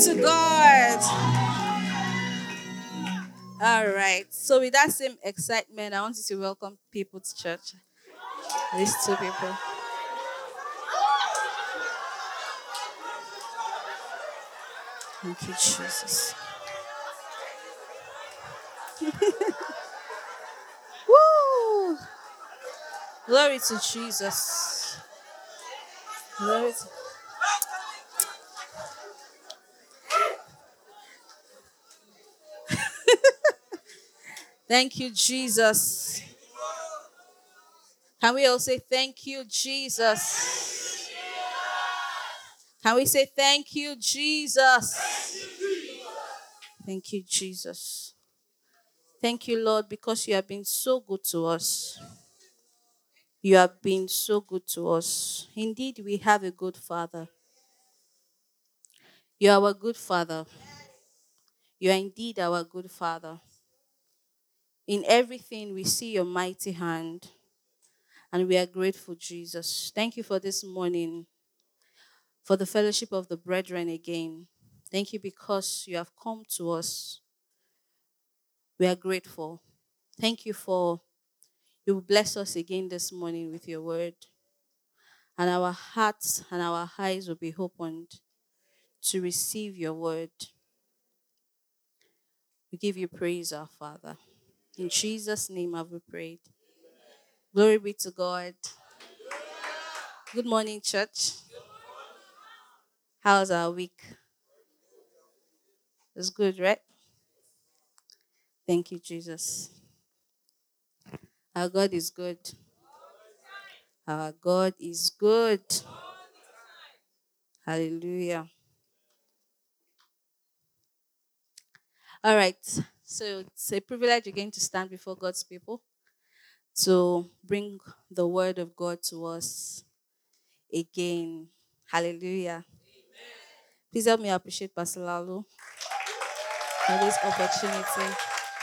to God. All right. So, with that same excitement, I want you to welcome people to church. These two people. Thank you, Jesus. Woo! Glory to Jesus. Glory to... Thank you, Jesus. Can we all say thank you, Jesus? Can we say thank you, Jesus? Thank you, Jesus. Thank you, Lord, because you have been so good to us. You have been so good to us. Indeed, we have a good Father. You are our good Father. You are indeed our good Father. In everything, we see your mighty hand, and we are grateful, Jesus. Thank you for this morning, for the fellowship of the brethren again. Thank you because you have come to us. We are grateful. Thank you for you will bless us again this morning with your word, and our hearts and our eyes will be opened to receive your word. We give you praise, our Father. In Jesus' name have we prayed. Glory be to God. Good morning, church. How's our week? It's good, right? Thank you, Jesus. Our God is good. Our God is good. Hallelujah. All right. So it's a privilege again to stand before God's people to bring the word of God to us again. Hallelujah. Please help me appreciate Pastor Lalu for this opportunity.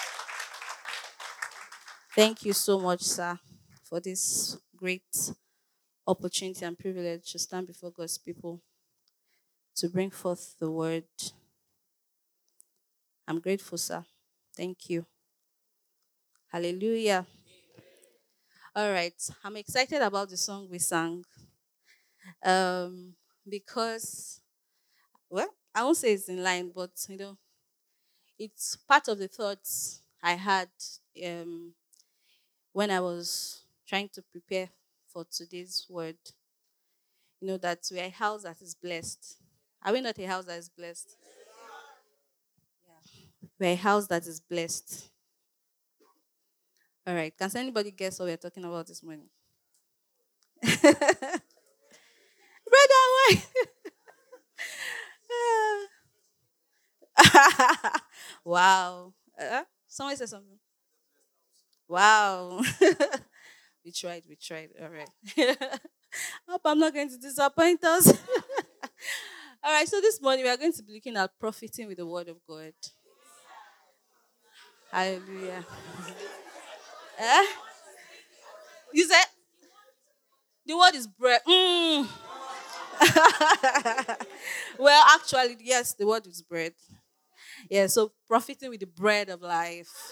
Thank you so much, sir, for this great opportunity and privilege to stand before God's people to bring forth the word. I'm grateful, sir. Thank you. Hallelujah. All right. I'm excited about the song we sang. Because, well, I won't say it's in line, but, it's part of the thoughts I had um, when I was trying to prepare for today's word. That we're a house that is blessed. Are we not a house that is blessed? We're a house that is blessed. All right. Can anybody guess what we're talking about this morning? Brother, why? Wow. Someone said something. Wow. We tried. All right. Hope I'm not going to disappoint us. All right, so this morning we are going to be looking at profiting with the word of God. Hallelujah. Eh? You said the word is bread. Well, actually, yes, the word is bread. Yeah, so profiting with the bread of life.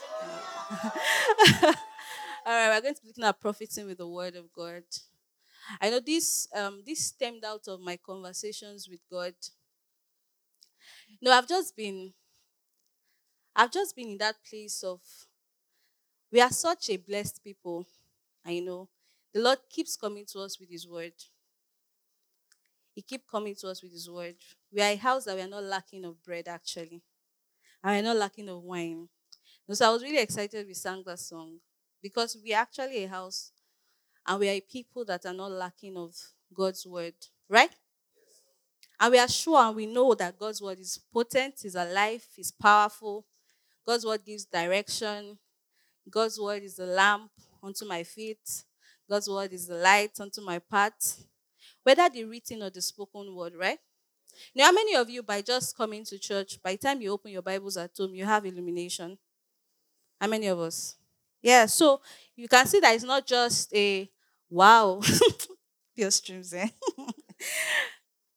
All right, we're going to be looking at profiting with the word of God. I know this stemmed out of my conversations with God. No, I've just been in that place of we are such a blessed people. I know the Lord keeps coming to us with His word. He keeps coming to us with His word. We are a house that we are not lacking of bread, actually, and we are not lacking of wine. So I was really excited we sang that song because we are actually a house and we are a people that are not lacking of God's word, right? And we are sure and we know that God's word is potent, is alive, is powerful. God's word gives direction. God's word is the lamp unto my feet. God's word is the light unto my path. Whether the written or the spoken word, right? Now, how many of you, by just coming to church, by the time you open your Bibles at home, you have illumination? How many of us? Yeah, so you can see that it's not just a wow. Your streams, eh?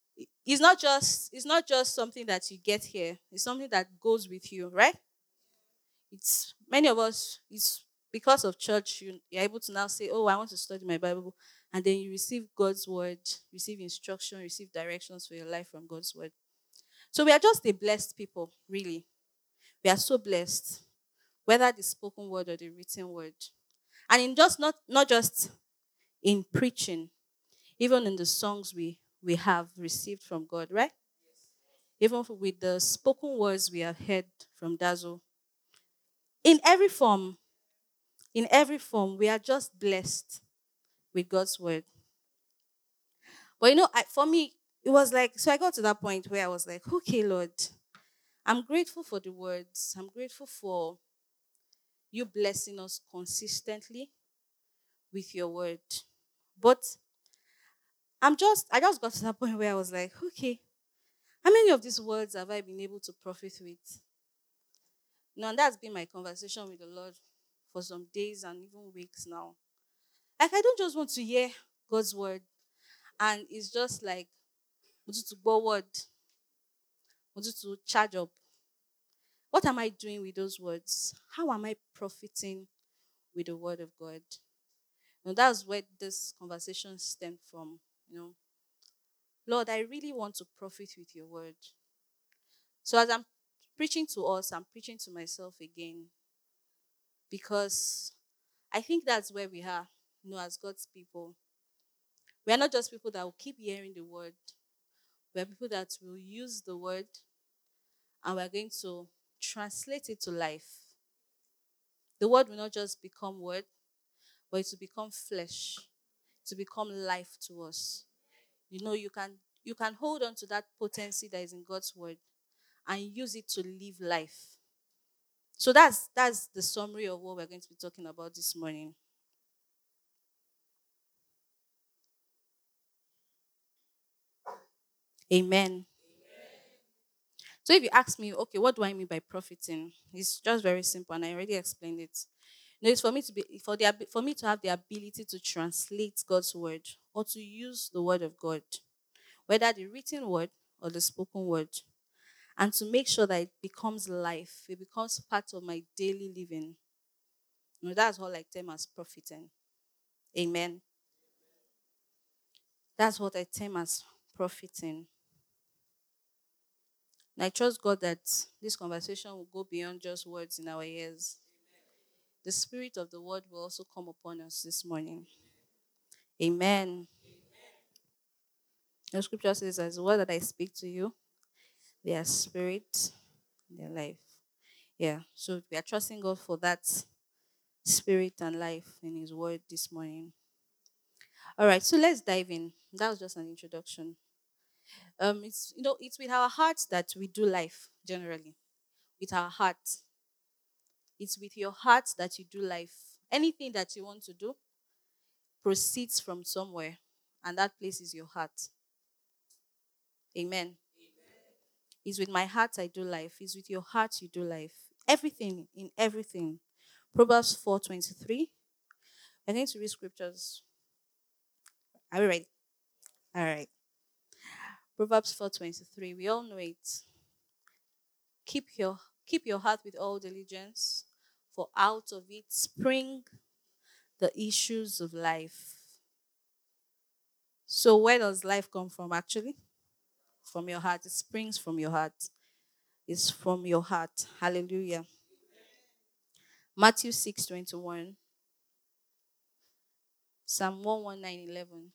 it's not just something that you get here. It's something that goes with you, right? It's many of us, it's because of church, you're able to now say, oh, I want to study my Bible. And then you receive God's word, receive instruction, receive directions for your life from God's word. So we are just a blessed people, really. We are so blessed, whether the spoken word or the written word. And in just not just in preaching, even in the songs we have received from God, right? Even with the spoken words we have heard from Dazzle. In every form, we are just blessed with God's word. But for me, it was like, so I got to that point where I was like, okay, Lord, I'm grateful for the words. I'm grateful for you blessing us consistently with your word. But I just got to that point where I was like, okay, how many of these words have I been able to profit with? And that's been my conversation with the Lord for some days and even weeks now. Like, I don't just want to hear God's word and it's just like, to go word, to charge up. What am I doing with those words? How am I profiting with the word of God? That's where this conversation stemmed from. Lord, I really want to profit with your word. So as I'm preaching to us, I'm preaching to myself again because I think that's where we are, as God's people. We are not just people that will keep hearing the word. We are people that will use the word and we're going to translate it to life. The word will not just become word, but it will become flesh, to become life to us. You can hold on to that potency that is in God's word and use it to live life. So that's the summary of what we're going to be talking about this morning. Amen. So if you ask me, okay, what do I mean by profiting? It's just very simple, and I already explained it. It's for me to for me to have the ability to translate God's word or to use the word of God, whether the written word or the spoken word, and to make sure that it becomes life. It becomes part of my daily living. That's all I term as profiting. Amen. That's what I term as profiting. And I trust God that this conversation will go beyond just words in our ears. The spirit of the word will also come upon us this morning. Amen. The scripture says, as the word that I speak to you, they are spirit, their life. Yeah. So we are trusting God for that spirit and life in his word this morning. All right, so let's dive in. That was just an introduction. It's with our hearts that we do life generally. With our heart. It's with your heart that you do life. Anything that you want to do proceeds from somewhere, and that place is your heart. Amen. It's with my heart I do life. It's with your heart you do life. Everything, in everything. Proverbs 4:23. I'm going to read scriptures. Are we ready? All right. Proverbs 4:23. We all know it. Keep your keep your heart with all diligence, for out of it spring the issues of life. So where does life come from actually? From your heart. It springs from your heart. It's from your heart. Hallelujah. Matthew 6:21. Psalm 119:11.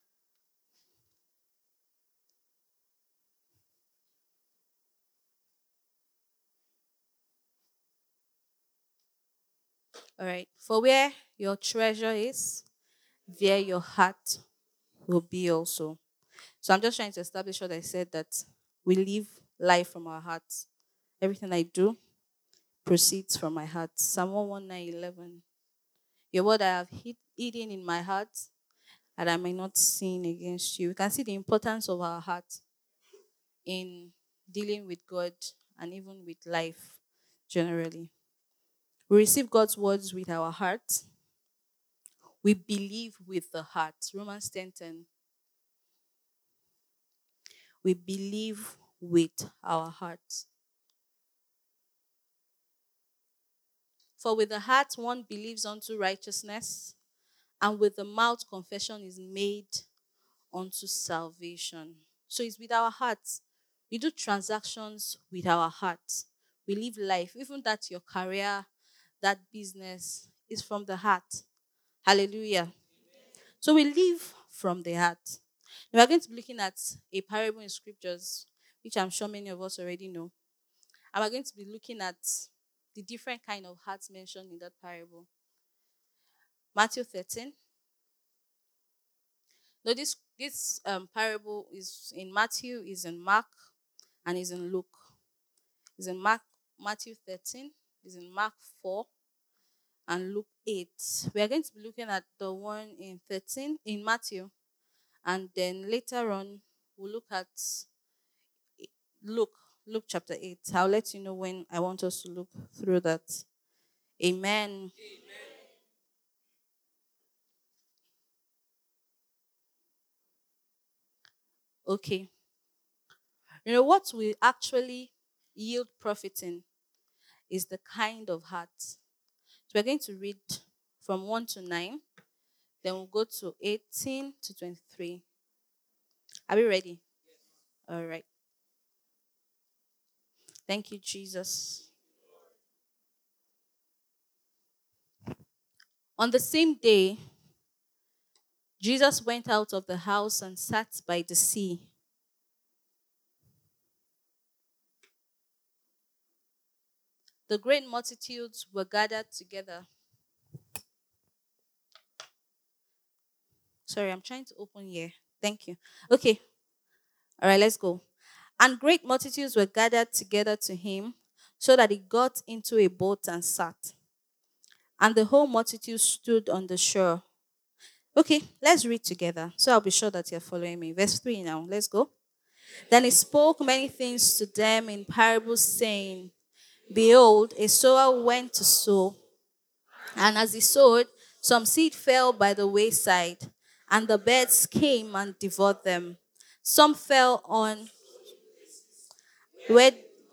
All right. For where your treasure is, there your heart will be also. So I'm just trying to establish what I said, that we live life from our hearts. Everything I do proceeds from my heart. Psalm 119:11. Your word I have hidden in my heart, that I may not sin against you. We can see the importance of our heart in dealing with God and even with life generally. We receive God's words with our heart. We believe with the heart. Romans 10:10. we believe with our heart. For with the heart one believes unto righteousness, and with the mouth confession is made unto salvation. So it's with our hearts. We do transactions with our hearts. We live life, even that your career, that business is from the heart. Hallelujah. So we live from the heart. We are going to be looking at a parable in scriptures, which I'm sure many of us already know. And we're going to be looking at the different kind of hearts mentioned in that parable. Matthew 13. No, this parable is in Matthew, is in Mark, and is in Luke. Is in Matthew 13, is in Mark 4, and Luke 8. We are going to be looking at the one in 13 in Matthew, and then later on we'll look at Luke, Luke chapter 8. I'll let you know when I want us to look through that. Amen. Okay. You know what will actually yield profiting is the kind of heart. So we're going to read from 1 to 9, then we'll go to 18 to 23. Are we ready? All right. Thank you, Jesus. On the same day, Jesus went out of the house and sat by the sea. The great multitudes were gathered together. Sorry, I'm trying to open here. Thank you. Okay. All right, let's go. And great multitudes were gathered together to him, so that he got into a boat and sat. And the whole multitude stood on the shore. Okay, let's read together. So I'll be sure that you're following me. Verse 3 now. Let's go. Then he spoke many things to them in parables, saying, Behold, a sower went to sow. And as he sowed, some seed fell by the wayside, and the birds came and devoured them. Some fell on where,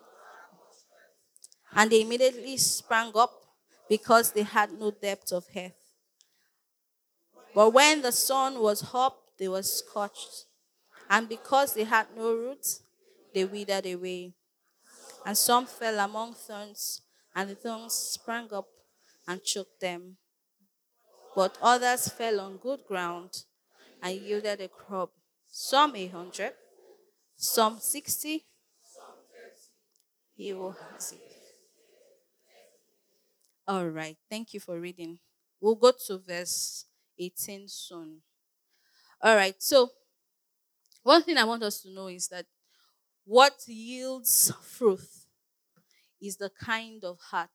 and they immediately sprang up because they had no depth of earth. But when the sun was up, they were scorched. And because they had no roots, they withered away. And some fell among thorns, and the thorns sprang up and choked them. But others fell on good ground and yielded a crop, some 100, some 60. He will has it. All right. Thank you for reading. We'll go to verse 18 soon. All right. So, one thing I want us to know is that what yields fruit is the kind of heart.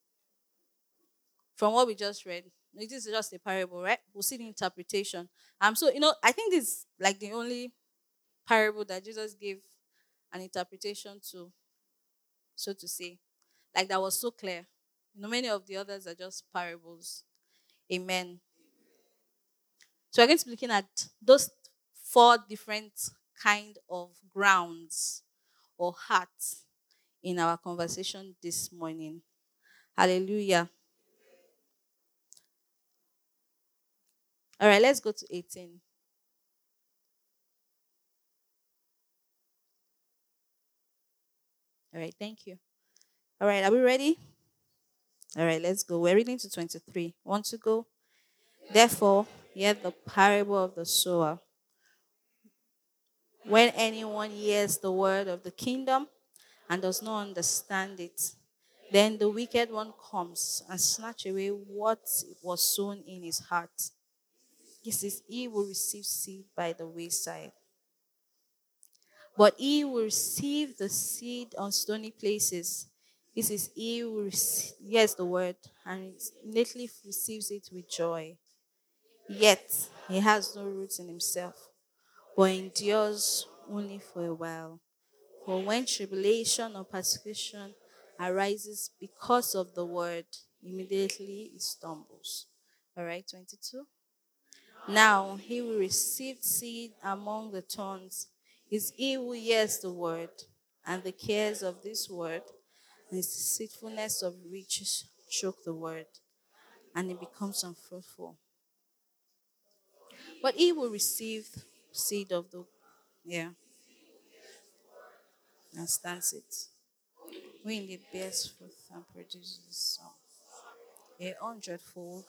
From what we just read, this is just a parable, right? We'll see the interpretation. So I think this is like the only parable that Jesus gave an interpretation to, so to say, like that was so clear. Many of the others are just parables. Amen. So we're going to be looking at those four different kind of grounds or hearts in our conversation this morning. Hallelujah. All right, let's go to 18. All right, thank you. All right, are we ready? All right, let's go. We're reading to 23. Want to go? Therefore, hear the parable of the sower. When anyone hears the word of the kingdom and does not understand it, then the wicked one comes and snatch away what was sown in his heart. This is he will receive seed by the wayside. But he will receive the seed on stony places. This is he who hears the word and immediately receives it with joy. Yet he has no roots in himself, but endures only for a while. For when tribulation or persecution arises because of the word, immediately he stumbles. All right, 22. Now he will receive seed among the thorns. is he who hears the word and the cares of this word, and his deceitfulness of riches choke the word, and it becomes unfruitful. But he will receive seed of the yeah and stands it. When it bears fruit and produces some a hundredfold.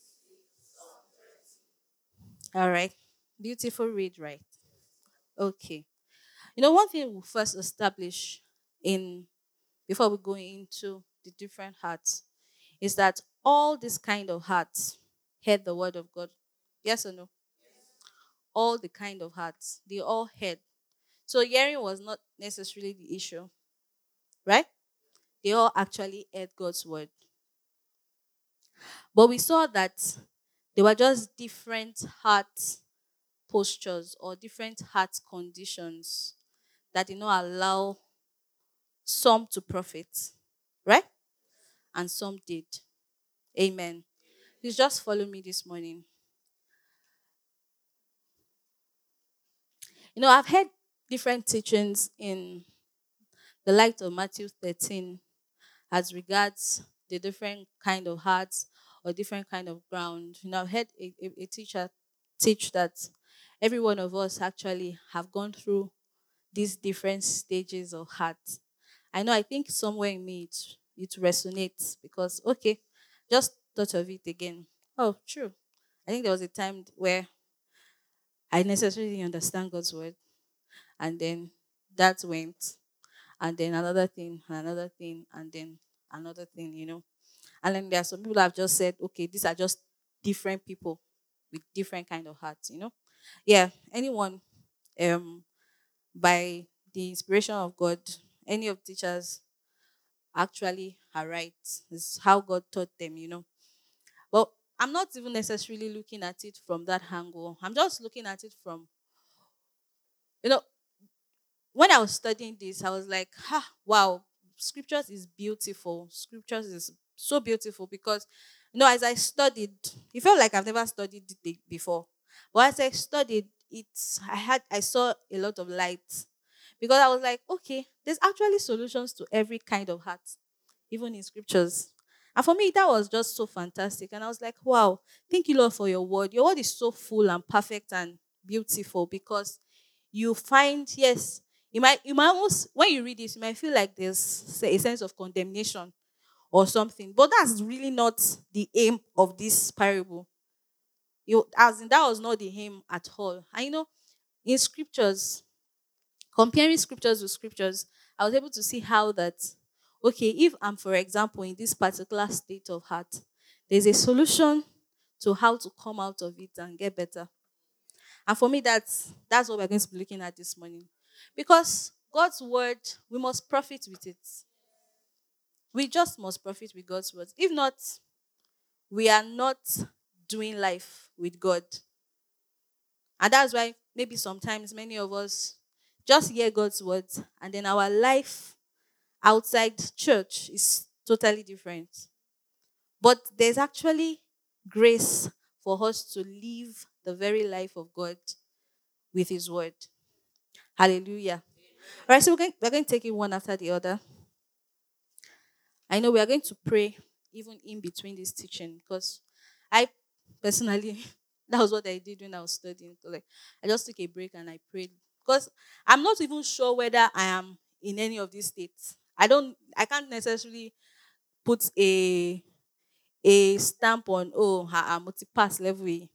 All right. Beautiful read, right? Okay. One thing we'll first establish in before we go into the different hearts is that all these kind of hearts heard the word of God. Yes or no? All the kind of hearts, they all heard. So hearing was not necessarily the issue, right? They all actually heard God's word. But we saw that they were just different heart postures or different heart conditions that did not allow some to profit, right? And some did. Amen. Please just follow me this morning. I've heard different teachings in the light of Matthew 13 as regards the different kind of hearts or different kind of ground. I've heard a teacher teach that every one of us actually have gone through these different stages of heart. I think somewhere in me it resonates because okay, just thought of it again. Oh, true. I think there was a time where I necessarily didn't understand God's word, and then that went, and then another thing, and then another thing. And then there are some people that have just said, okay, these are just different people with different kind of hearts. Yeah, anyone by the inspiration of God, any of teachers actually are right. It's how God taught them. But I'm not even necessarily looking at it from that angle. I'm just looking at it from, you know, when I was studying this, I was like, wow, scriptures is beautiful. Scriptures is so beautiful because, as I studied, it felt like I've never studied it before. But as I studied it, I saw a lot of light because I was like, okay, there's actually solutions to every kind of heart, even in scriptures. And for me, that was just so fantastic. And I was like, wow, thank you, Lord, for your word. Your word is so full and perfect and beautiful because you find, yes, you might almost, when you read this, you might feel like there's a sense of condemnation or something. But that's really not the aim of this parable. As in, that was not the aim at all. And in scriptures, comparing scriptures with scriptures, I was able to see how that, okay, if I'm, for example, in this particular state of heart, there's a solution to how to come out of it and get better. And for me, that's what we're going to be looking at this morning. Because God's word, we must profit with it. We just must profit with God's word. If not, we are not doing life with God. And that's why maybe sometimes many of us just hear God's words and then our life outside church is totally different. But there's actually grace for us to live the very life of God with His word. Hallelujah. All right, so we're going to take it one after the other. I know we are going to pray even in between this teaching because I personally, that was what I did when I was studying. Like, I just took a break and I prayed because I'm not even sure whether I am in any of these states. I can't necessarily put a stamp on, oh, I'm multi-pass level A.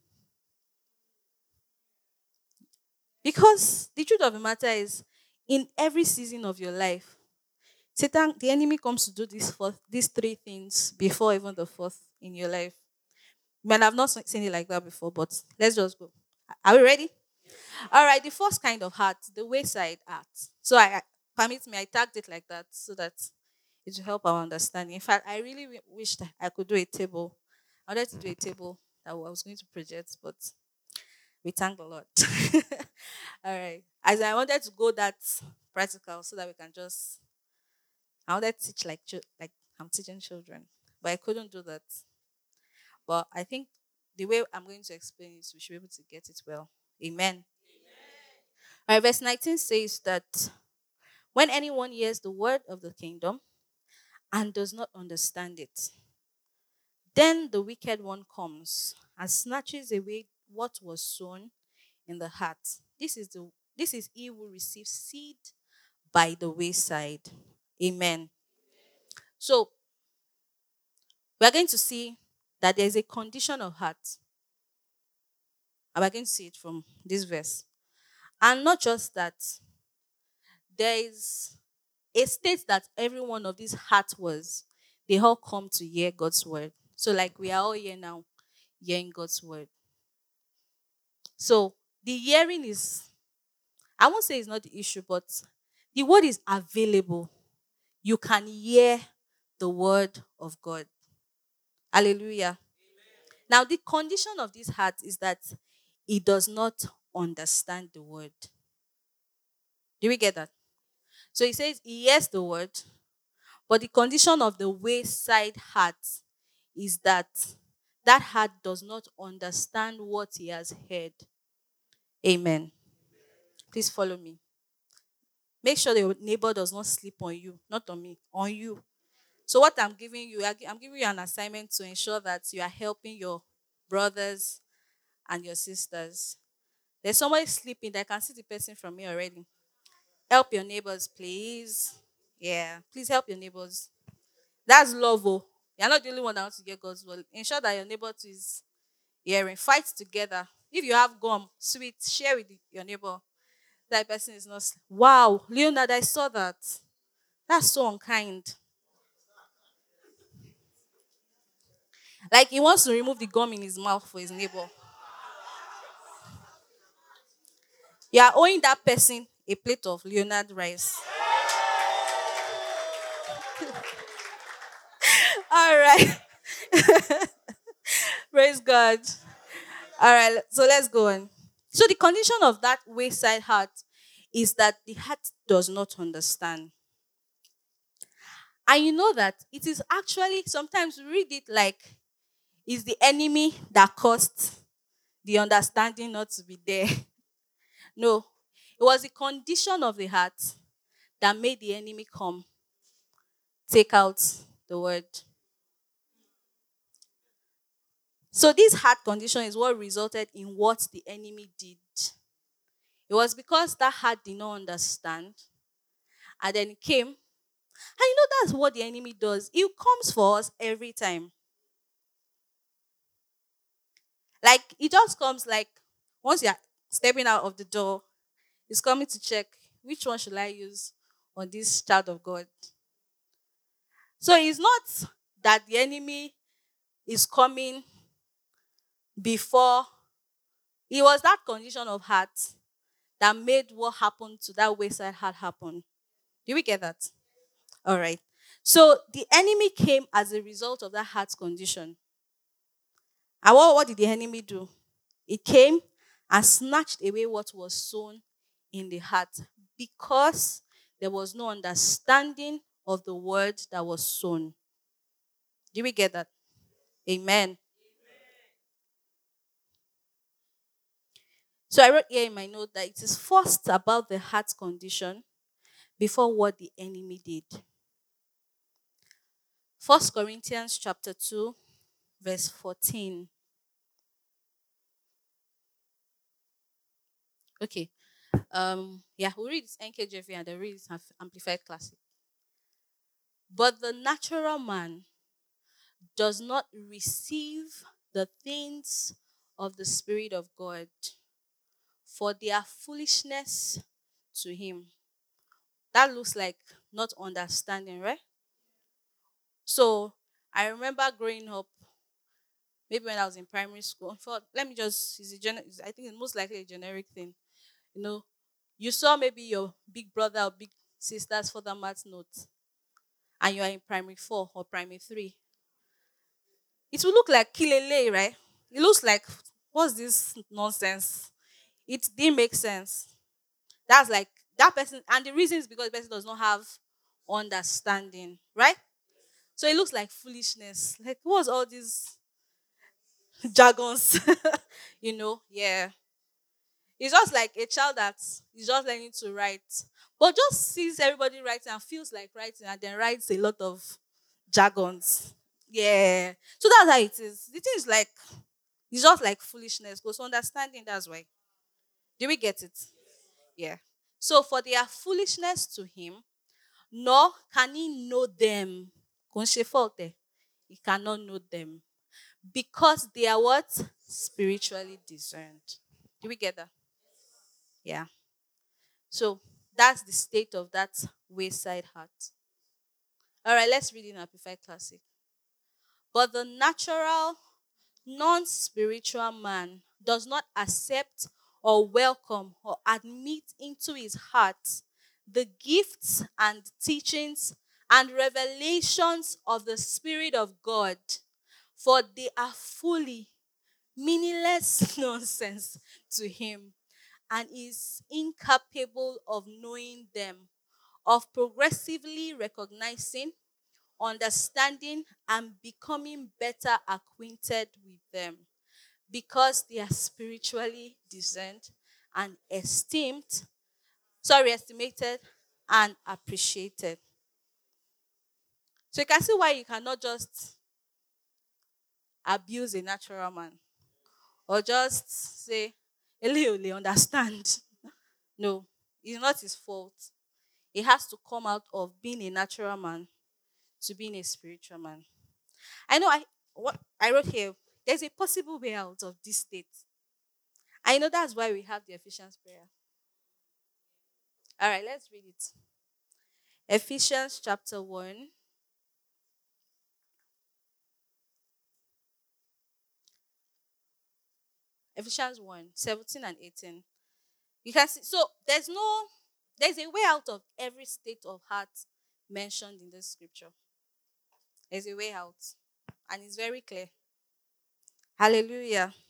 Because the truth of the matter is, in every season of your life, Satan, the enemy comes to do these three things before even the fourth in your life. Man, I've not seen it like that before, but let's just go. Are we ready? All right, the first kind of heart, the wayside heart. So permit me, I tagged it like that so that it will help our understanding. In fact, I really wished I could do a table. I wanted to do a table that I was going to project, but we thank the Lord. All right. As I wanted to go that practical so that we can just, I wanted to teach like I'm teaching children, but I couldn't do that. But I think the way I'm going to explain it, we should be able to get it well. Amen. All right, verse 19 says that when anyone hears the word of the kingdom and does not understand it, then the wicked one comes and snatches away what was sown in the heart. This is he who receives seed by the wayside. Amen. So we are going to see that there is a condition of heart. And we're going to see it from this verse. And not just that, there is a state that every one of these heart was. They all come to hear God's word. So, like we are all here now, hearing God's word. So, the hearing is, I won't say it's not the issue, but the word is available. You can hear the word of God. Hallelujah. Now, the condition of this heart is that it does not understand the word. Do we get that? So he says he hears the word, but the condition of the wayside heart is that that heart does not understand what he has heard. Amen. Please follow me. Make sure your neighbor does not sleep on you, not on me, on you. So what I'm giving you, I'm giving you an assignment to ensure that you are helping your brothers and your sisters. There's somebody sleeping. I can see the person from here already. Help your neighbors, please. Yeah, please help your neighbors. That's love. Oh. You're not the only one that wants to get God's word. Ensure that your neighbor too is hearing. Fight together. If you have gum, sweet, share with your neighbor. That person is not. Wow, Leonard, I saw that. That's so unkind. Like he wants to remove the gum in his mouth for his neighbor. You are owing that person a plate of Leonard rice. All right. Praise God. All right. So let's go on. So the condition of that wayside heart is that the heart does not understand. And you know that it is actually, sometimes we read it like it's the enemy that caused the understanding not to be there. No, it was the condition of the heart that made the enemy come, take out the word. So this heart condition is what resulted in what the enemy did. It was because that heart did not understand. And then it came. And you know that's what the enemy does. He comes for us every time. Like it just comes like once you're stepping out of the door, it's coming to check which one should I use on this child of God. So it's not that the enemy is coming before. It was that condition of heart that made what happened to that wayside heart happen. Do we get that? All right. So the enemy came as a result of that heart condition. And what did the enemy do? It came and snatched away what was sown in the heart because there was no understanding of the word that was sown. Do we get that? Amen. So I wrote here in my note that it is first about the heart condition before what the enemy did. 1 Corinthians chapter 2, verse 14. Okay. We'll read this NKJV and then read this Amplified Classic. But the natural man does not receive the things of the Spirit of God, for they are foolishness to him. That looks like not understanding, right? So I remember growing up, maybe when I was in primary school. Let me just, I think it's most likely a generic thing. You know, you saw maybe your big brother or big sister's further math notes, and you are in primary 4 or primary 3. It will look like Kilele, right? It looks like, what's this nonsense? It didn't make sense. That's like that person, and the reason is because the person does not have understanding, right? So it looks like foolishness. Like, what's all these jargons? Yeah. It's just like a child that is just learning to write, but just sees everybody writing and feels like writing and then writes a lot of jargons. Yeah. So that's how it is. The thing is like, it's just like foolishness. Because understanding, that's why. Do we get it? Yeah. So for their foolishness to him, nor can he know them. Kò ń ṣe fault ẹ̀. He cannot know them. Because they are what? Spiritually discerned. Do we get that? Yeah. So that's the state of that wayside heart. All right, let's read in Amplified Classic. But the natural, non spiritual man does not accept or welcome or admit into his heart the gifts and teachings and revelations of the Spirit of God, for they are fully meaningless nonsense to him and is incapable of knowing them, of progressively recognizing, understanding, and becoming better acquainted with them because they are spiritually discerned and estimated and appreciated. So you can see why you cannot just abuse a natural man or just say, Eliole, understand. No, it's not his fault. It has to come out of being a natural man to being a spiritual man. I know what I wrote here. There's a possible way out of this state. I know that's why we have the Ephesians prayer. All right, let's read it. Ephesians chapter 1. Ephesians 1, 17 and 18. You can see, so there's a way out of every state of heart mentioned in this scripture. There's a way out. And it's very clear. Hallelujah.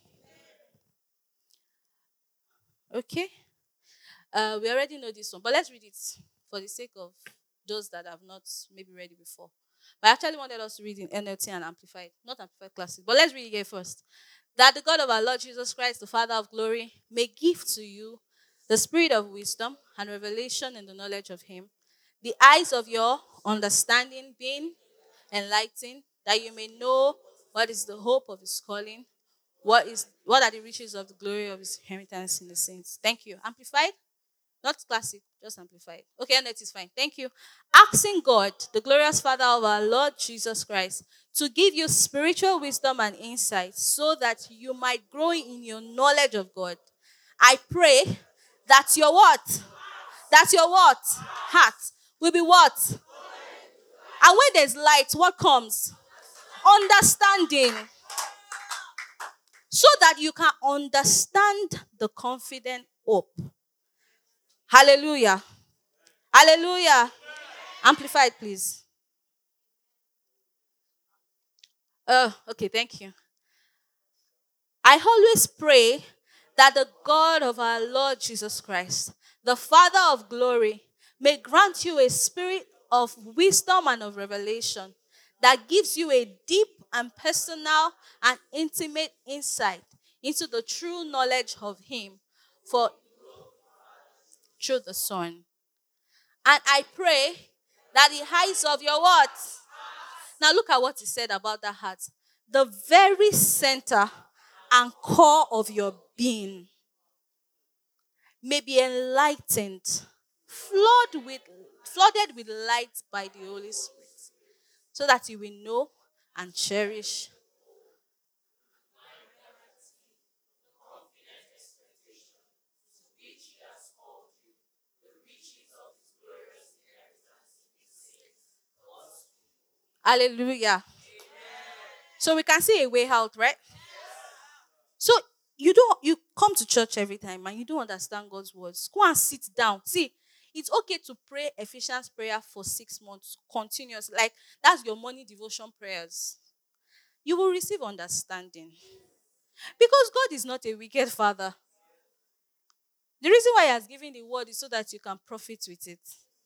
Okay. We already know this one, but let's read it for the sake of those that have not maybe read it before. But I actually wanted us to read in NLT and Amplified, not Amplified Classic. But let's read it here first. That the God of our Lord Jesus Christ, the Father of glory, may give to you the spirit of wisdom and revelation in the knowledge of Him, the eyes of your understanding being enlightened, that you may know what is the hope of His calling, what are the riches of the glory of His inheritance in the saints. Thank you. Amplified? Not Classic, just Amplified. Okay, and that is fine. Thank you. Asking God, the glorious Father of our Lord Jesus Christ, to give you spiritual wisdom and insight so that you might grow in your knowledge of God. I pray that your what? That your what? Heart will be what? And when there's light, what comes? Understanding. So that you can understand the confident hope. Hallelujah. Hallelujah. Amplified, please. Okay, thank you. I always pray that the God of our Lord Jesus Christ, the Father of glory, may grant you a spirit of wisdom and of revelation that gives you a deep and personal and intimate insight into the true knowledge of Him for through the Son. And I pray that the heights of your what? Now look at what he said about that heart. The very center and core of your being may be enlightened, flooded with light by the Holy Spirit, so that you will know and cherish Hallelujah. So we can see a way out, right? So you come to church every time and you don't understand God's words. Go and sit down. See, it's okay to pray Ephesians prayer for 6 months continuous. Like that's your morning devotion prayers. You will receive understanding. Because God is not a wicked father. The reason why He has given the word is so that you can profit with it.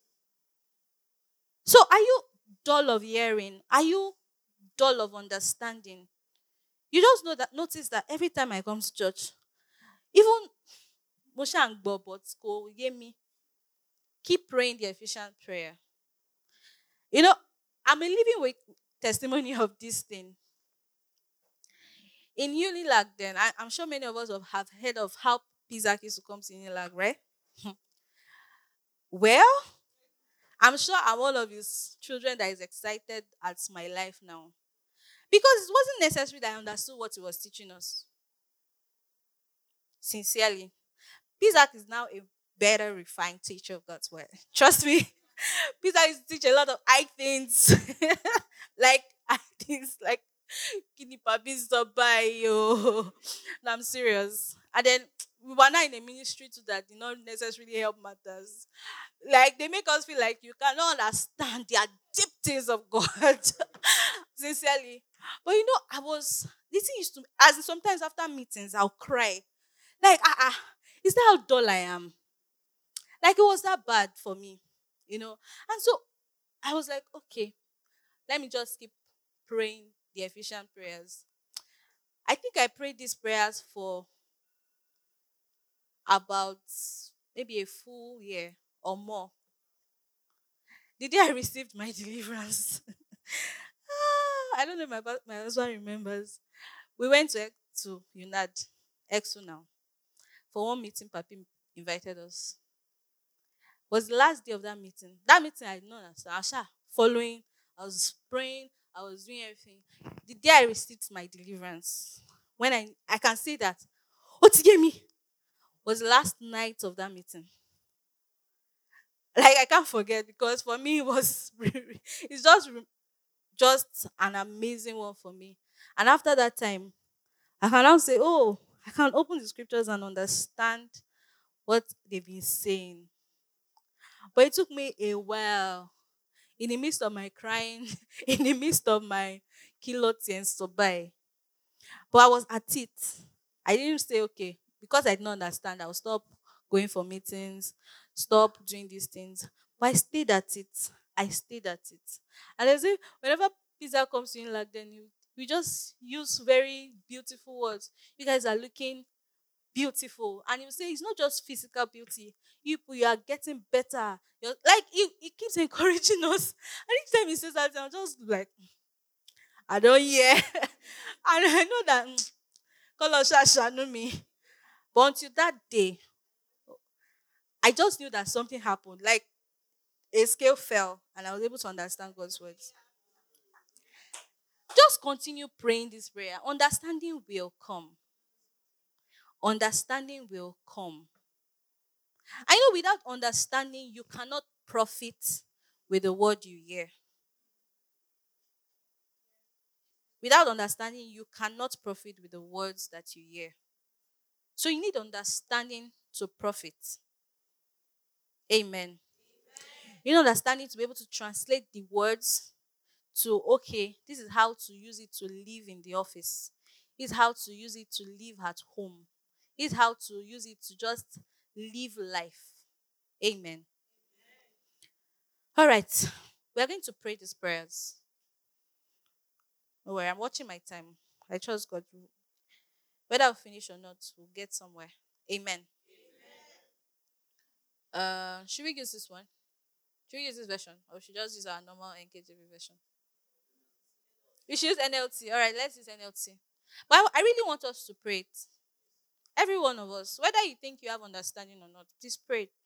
So are you dull of hearing? Are you dull of understanding? You just notice that every time I come to church, even mo ṣáà ń gbọ́ but kò yé mi. Keep praying the efficient prayer. You know, I'm a living with testimony of this thing. In Unilag, then I'm sure many of us have heard of how Pizza used to come to Unilag, right? Well, I'm sure I'm one of his children that is excited at my life now. Because it wasn't necessary that I understood what he was teaching us. Sincerely. Pizak is now a better refined teacher of God's word. Trust me. Pizak used to teach a lot of I things. Like I things like kidney papi stop by yo. No, I'm serious. And then we were not in a ministry too that did not necessarily help matters. Like they make us feel like you cannot understand the deep things of God. Sincerely. But I was this thing used to as in sometimes after meetings I'll cry. Like is that how dull I am? Like it was that bad for me. And so I was like, okay, let me just keep praying the efficient prayers. I think I prayed these prayers for about maybe a full year or more. The day I received my deliverance, I don't know if my husband remembers. We went to UNAD, EXO now, for one meeting. Papi invited us. It was the last day of that meeting. That meeting I did not understand. I was following, I was praying, I was doing everything. The day I received my deliverance, when I can say that, Otigemi was the last night of that meeting. Like I can't forget because for me it was it's just an amazing one for me. And after that time, I can now say, oh, I can open the scriptures and understand what they've been saying. But it took me a while. In the midst of my crying, in the midst of my kiloti and so by. But I was at it. I didn't say, okay, because I didn't understand, I'll stop going for meetings, stop doing these things. But I stayed at it. I stayed at it. And I say, whenever pizza comes in like then we just use very beautiful words. You guys are looking beautiful. And you say it's not just physical beauty. You are getting better. You're like he keeps encouraging us. And each time he says that, I'm just like, I don't hear. And I know that Kolosha shanu me. But until that day, I just knew that something happened. Like a scale fell, and I was able to understand God's words. Just continue praying this prayer. Understanding will come. Understanding will come. I know without understanding, you cannot profit with the word you hear. Without understanding, you cannot profit with the words that you hear. So you need understanding to profit. Amen. You need understanding to be able to translate the words to, okay, this is how to use it to live in the office. This is how to use it to live at home. This is how to use it to just live life. Amen. All right. We are going to pray these prayers. Oh, well, I'm watching my time. I trust God. Whether I'll finish or not, we'll get somewhere. Amen. Should we use this one? Should we use this version? Or should we just use our normal NKJV version? We should use NLT. All right, let's use NLT. But I really want us to pray it. Every one of us. Whether you think you have understanding or not, please pray it.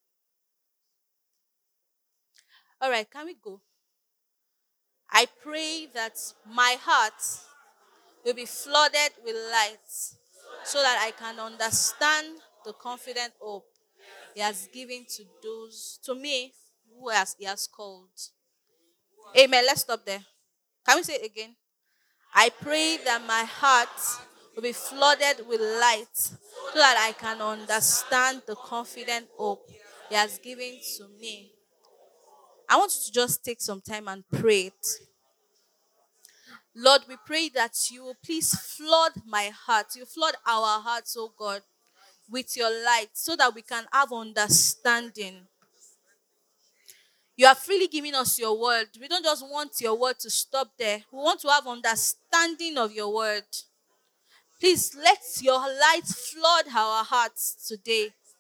All right, can we go? I pray that my heart will be flooded with light so that I can understand the confident hope He has given to me He has called. Amen. Let's stop there. Can we say it again? I pray that my heart will be flooded with light so that I can understand the confident hope He has given to me. I want you to just take some time and pray it. Lord, we pray that you will please flood my heart. You flood our hearts, oh God, with your light so that we can have understanding. You are freely giving us your word. We don't just want your word to stop there. We want to have understanding of your word. Please let your light flood our hearts today.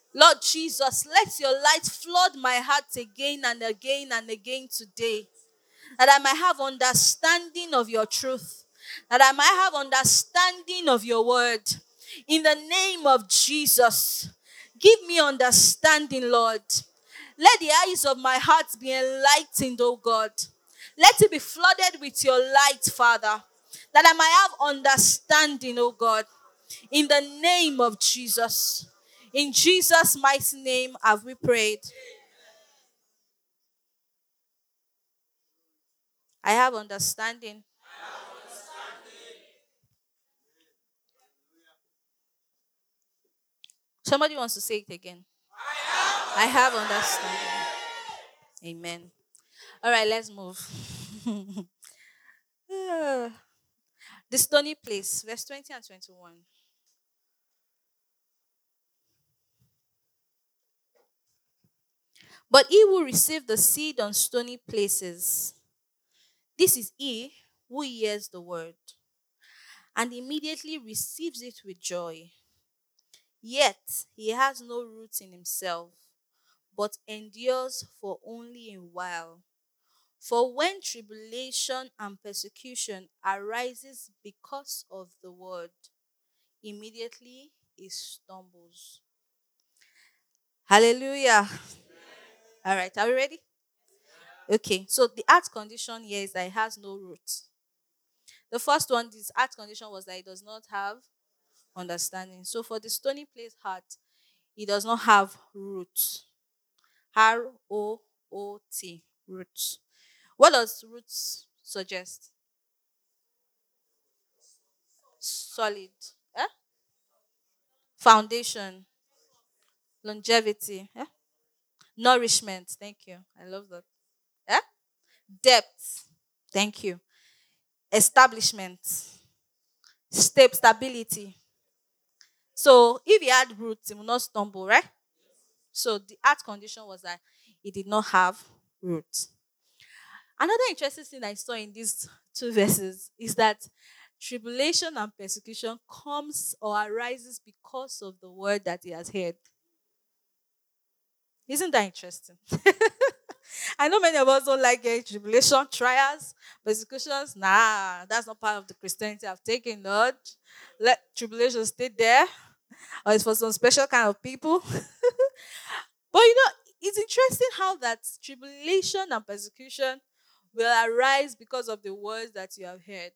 Lord Jesus, let your light flood my heart again and again and again today, that I might have understanding of your truth, that I might have understanding of your word. In the name of Jesus, give me understanding, Lord. Let the eyes of my heart be enlightened, oh God. Let it be flooded with your light, Father, that I might have understanding, oh God. In the name of Jesus. In Jesus' mighty name have we prayed. I have understanding. Somebody wants to say it again. I have understanding. Amen. All right, let's move. The stony place, verse 20 and 21. But he who received the seed on stony places, this is he who hears the word and immediately receives it with joy. Yet he has no root in himself, but endures for only a while. For when tribulation and persecution arises because of the word, immediately he stumbles. Hallelujah. All right, are we ready? Okay, so the heart condition here is that it has no root. The first one, this heart condition was that it does not have understanding. So for the stony place heart, it does not have root. R-O-O-T, root. What does roots suggest? Solid. Eh? Foundation. Longevity. Eh? Nourishment. Thank you. I love that. Eh? Depth. Thank you. Establishment. Stability. So if he had roots, he will not stumble, right? So the heart condition was that he did not have roots. Another interesting thing I saw in these two verses is that tribulation and persecution comes or arises because of the word that he has heard. Isn't that interesting? I know many of us don't like getting tribulation, trials, persecutions. Nah, that's not part of the Christianity I've taken, Lord. Let tribulation stay there. Or it's for some special kind of people. But it's interesting how that tribulation and persecution will arise because of the words that you have heard.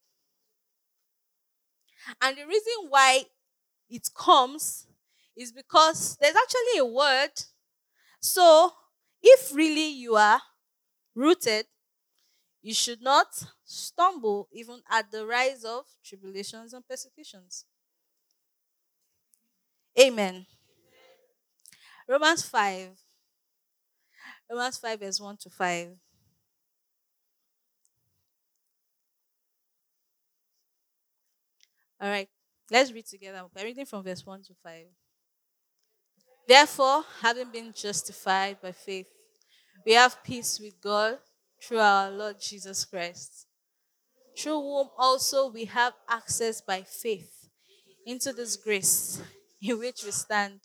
And the reason why it comes is because there's actually a word. So, if really you are rooted, you should not stumble even at the rise of tribulations and persecutions. Amen. Romans 5. Romans 5 verse 1 to 5. All right. Let's read together. We're reading from verse 1 to 5. Therefore, having been justified by faith, we have peace with God through our Lord Jesus Christ, through whom also we have access by faith into this grace in which we stand.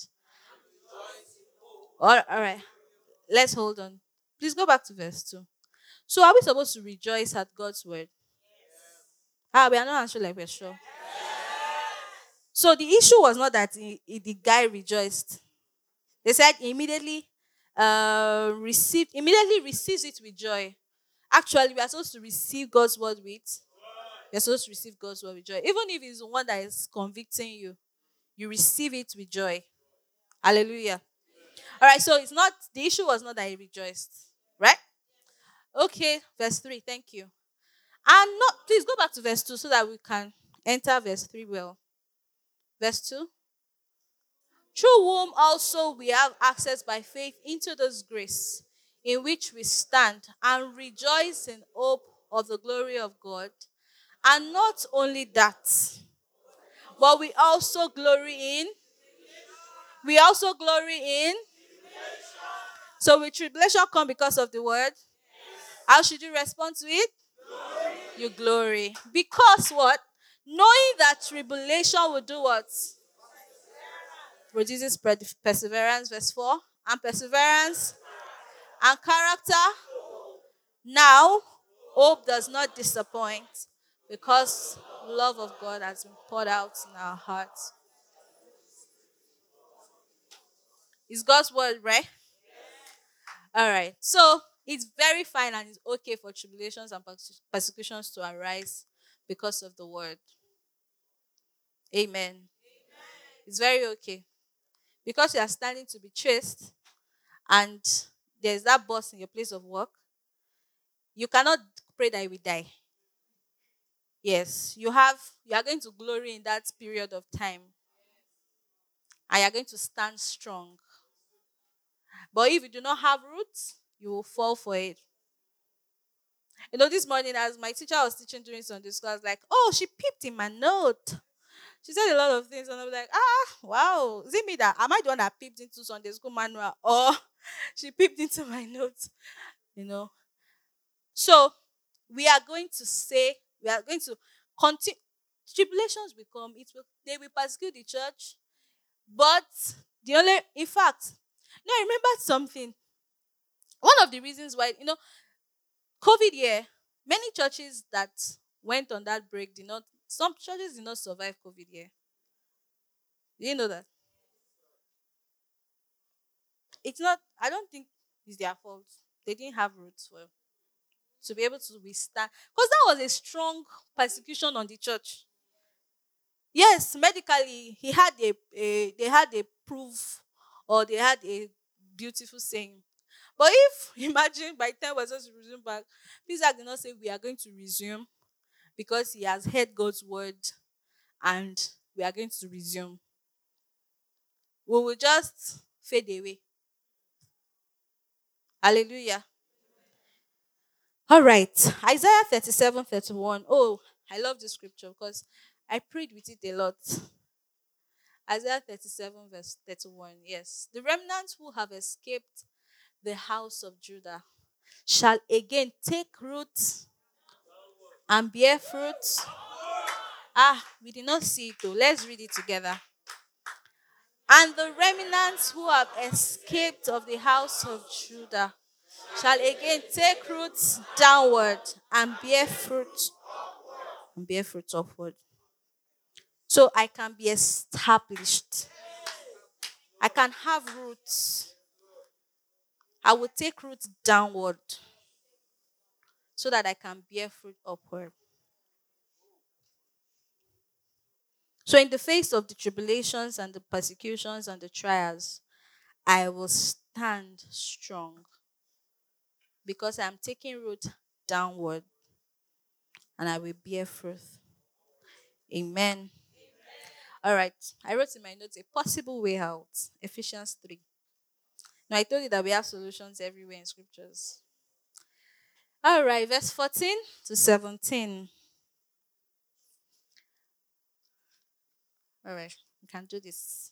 All right, let's hold on. Please go back to verse 2. So, are we supposed to rejoice at God's word? We are not answering like we're sure. So, the issue was not that the guy rejoiced. They said immediately immediately receives it with joy. Actually, we are supposed to receive God's word with. You're supposed to receive God's word with joy. Even if it's the one that is convicting you, you receive it with joy. Hallelujah. All right, so the issue was not that he rejoiced. Right? Okay, verse 3. Thank you. And not, please go back to verse 2 so that we can enter verse 3 well. Verse 2. Through whom also we have access by faith into this grace in which we stand and rejoice in hope of the glory of God. And not only that, but we also glory in. So will tribulation come because of the word? How should you respond to it? You glory. Because what? Knowing that tribulation will do what? produces perseverance, verse 4, and perseverance and character. Now, hope does not disappoint because love of God has been poured out in our hearts. Is God's word right? All right. So it's very fine and it's okay for tribulations and persecutions to arise because of the word. Amen. It's very okay. Because you are standing to be chased and there's that boss in your place of work, you cannot pray that you will die. Yes, you are going to glory in that period of time. And you are going to stand strong. But if you do not have roots, you will fall for it. This morning, as my teacher was teaching during Sunday school, I was like, oh, she peeped in my note. She said a lot of things, and I was like, wow. Is it me that, am I the one that peeped into Sunday school manual? Or she peeped into my notes, So, we are going to continue. Tribulations will come, they will persecute the church. But in fact, I remembered something. One of the reasons why, COVID year, many churches that went on that break some churches did not survive COVID year. Do you know that? It's not, I don't think it's their fault. They didn't have roots to be able to withstand. Because that was a strong persecution on the church. Yes, medically, they had a proof or they had a beautiful saying. But if, imagine, by the time we're supposed to resume back, Isaac did not say we are going to resume because he has heard God's word and we are going to resume. We will just fade away. Hallelujah. All right. Isaiah 37:31. Oh, I love this scripture because I prayed with it a lot. Isaiah 37, verse 31. Yes. The remnants who have escaped the house of Judah shall again take root and bear fruit. We did not see it though. Let's read it together. And the remnants who have escaped of the house of Judah shall again take roots downward and bear fruit upward. So I can be established. I can have roots. I will take roots downward so that I can bear fruit upward. So in the face of the tribulations and the persecutions and the trials, I will stand strong because I'm taking root downward and I will bear fruit. Amen. All right. I wrote in my notes a possible way out. Ephesians 3. Now, I told you that we have solutions everywhere in scriptures. All right. Verse 14 to 17. All right. We can do this.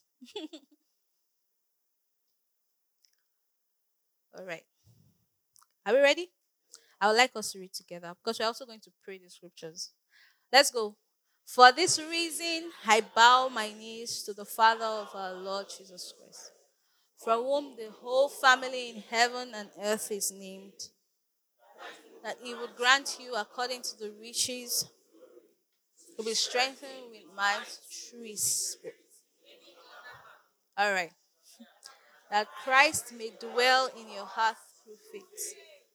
All right. Are we ready? I would like us to read together because we're also going to pray the scriptures. Let's go. For this reason, I bow my knees to the Father of our Lord Jesus Christ, from whom the whole family in heaven and earth is named, that he would grant you according to the riches to be strengthened with might through his Spirit. All right. That Christ may dwell in your heart through faith.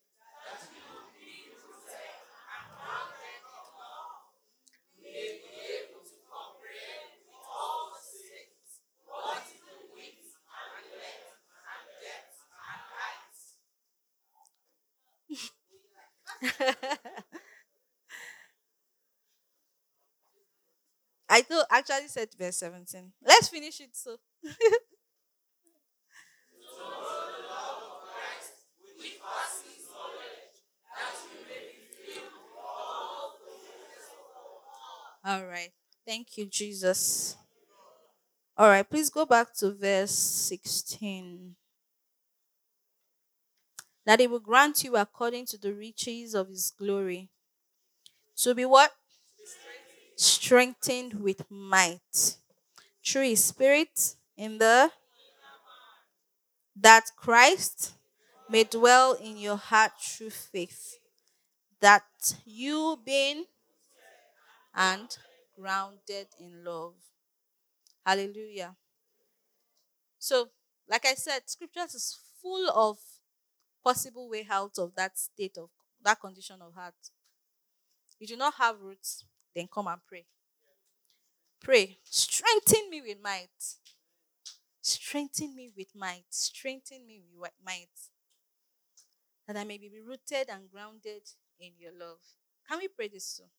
I actually said verse 17. Let's finish it so. All right. Thank you, Jesus. All right, please go back to verse 16. That he will grant you according to the riches of his glory. To be what? Strengthened with might. Through his spirit in the that Christ may dwell in your heart through faith, that you being and grounded in love. Hallelujah. So, like I said, scriptures is full of possible way out of that state of that condition of heart. You do not have roots, then come and pray. Pray. Strengthen me with might. Strengthen me with might. Strengthen me with might. That I may be rooted and grounded in your love. Can we pray this too?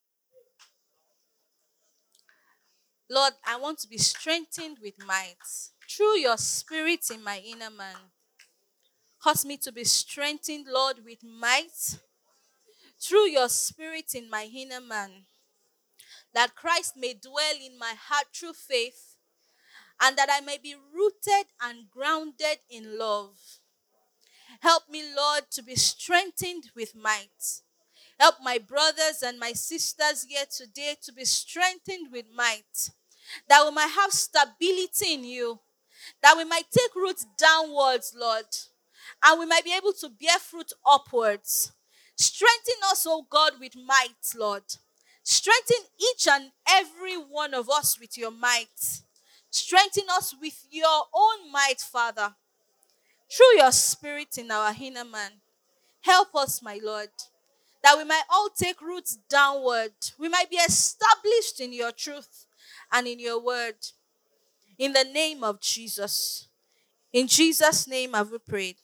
Lord, I want to be strengthened with might through your spirit in my inner man. Cause me to be strengthened, Lord, with might through your spirit in my inner man, that Christ may dwell in my heart through faith, and that I may be rooted and grounded in love. Help me, Lord, to be strengthened with might. Help my brothers and my sisters here today to be strengthened with might, that we might have stability in you, that we might take roots downwards, Lord, and we might be able to bear fruit upwards. Strengthen us, O God, with might, Lord. Strengthen each and every one of us with your might. Strengthen us with your own might, Father, through your spirit in our inner man. Help us, my Lord, that we might all take roots downward. We might be established in your truth and in your word. In the name of Jesus. In Jesus' name have we prayed.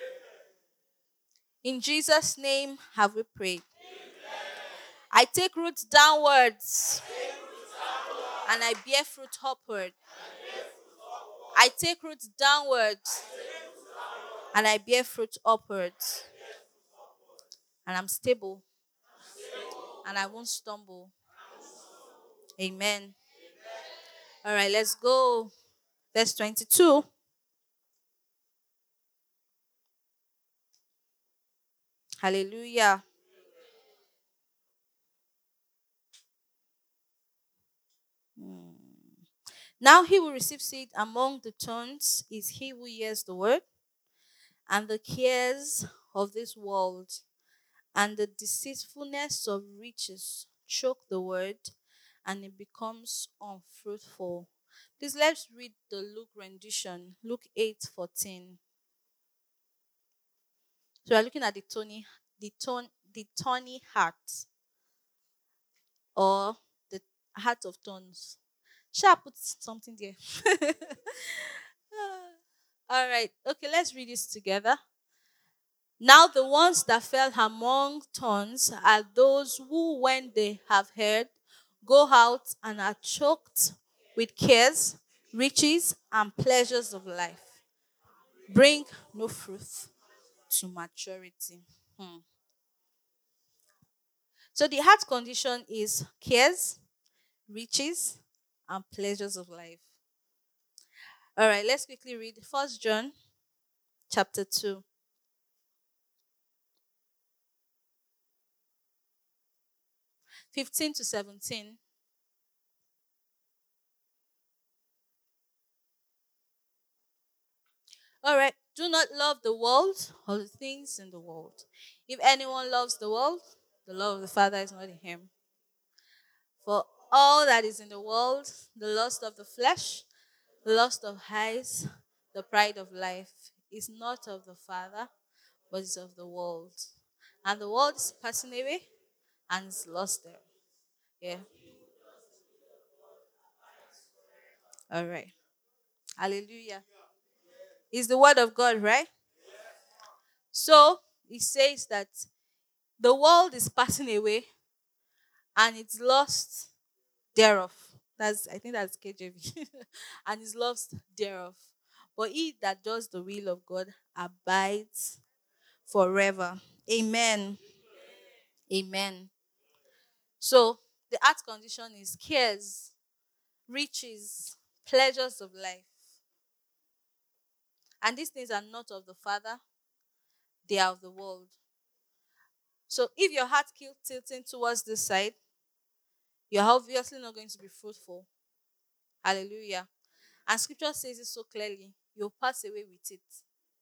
In Jesus' name have we prayed. I take roots downwards and I bear fruit upward. I take roots downwards and I bear fruit upwards. And I'm stable and I won't stumble. Amen. All right, let's go. Verse 22. Hallelujah. Now he will receive seed among the thorns is he who hears the word, and the cares of this world and the deceitfulness of riches choke the word, and it becomes unfruitful. Please let's read the Luke rendition, Luke 8:14. So we're looking at the thorny heart, or the heart of thorns. Shall I put something there? All right. Okay, let's read this together. Now the ones that fell among thorns are those who, when they have heard, go out and are choked with cares, riches, and pleasures of life. Bring no fruit to maturity. So the heart condition is cares, riches, and pleasures of life. All right, let's quickly read 1 John chapter 2. 15 to 17. All right. Do not love the world or the things in the world. If anyone loves the world, the love of the Father is not in him. For all that is in the world, the lust of the flesh, the lust of eyes, the pride of life, is not of the Father, but is of the world. And the world is passing away and is lost there. Yeah. All right. Hallelujah. It's the word of God, right? So it says that the world is passing away and it's lost thereof. I think that's KJV. And it's lost thereof. But he that does the will of God abides forever. Amen. Amen. So the heart condition is cares, riches, pleasures of life. And these things are not of the Father, they are of the world. So if your heart keeps tilting towards this side, you're obviously not going to be fruitful. Hallelujah. And scripture says it so clearly. You'll pass away with it.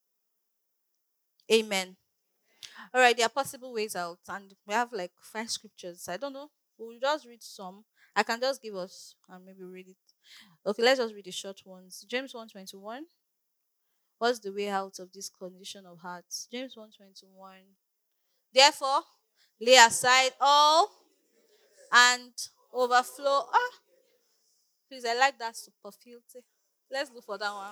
Amen. All right, there are possible ways out, and we have like 5 scriptures. I don't know. We'll just read some. I can just give us and maybe read it. Okay, let's just read the short ones. James 1:21. What's the way out of this condition of hearts? James 1:21. Therefore, lay aside all and overflow. Please, I like that super filter. Let's look for that one.